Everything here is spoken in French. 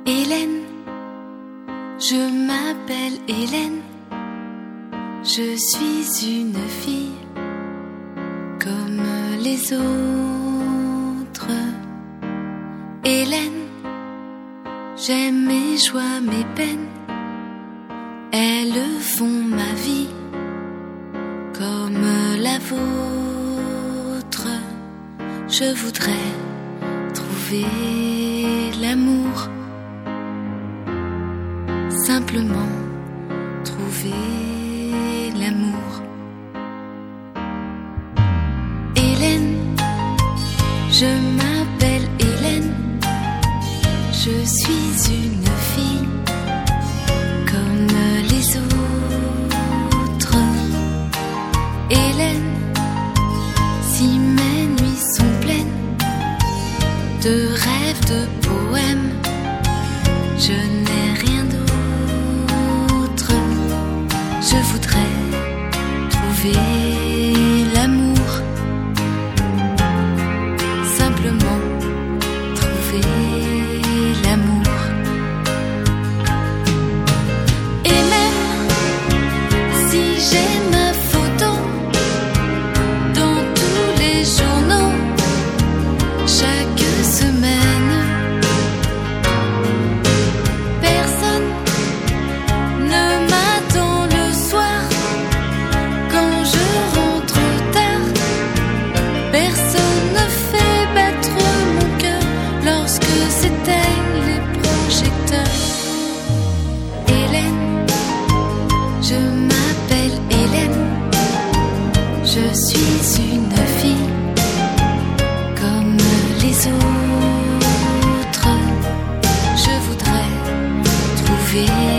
Hélène, je m'appelle Hélène, je suis une fille comme les autres. Hélène, j'aime mes joies, mes peines, elles font ma vie comme la vôtre. Je voudrais trouver l'amour, simplement trouver l'amour. Hélène, je m'appelle Hélène, je suis une fille comme les autres. Hélène, si mes nuits sont pleines de rêves, de poèmes, je n'ai rien d'autre. Je voudrais trouver l'amour, simplement trouver l'amour. Et même si j'ai ma photo dans tous les journaux chaque semaine, personne ne m'attend le soir quand je rentre tard. Personne ne fait battre mon cœur lorsque s'éteignent les projecteurs. Hélène, je m'appelle Hélène, je suis une fille comme les autres. Je voudrais trouver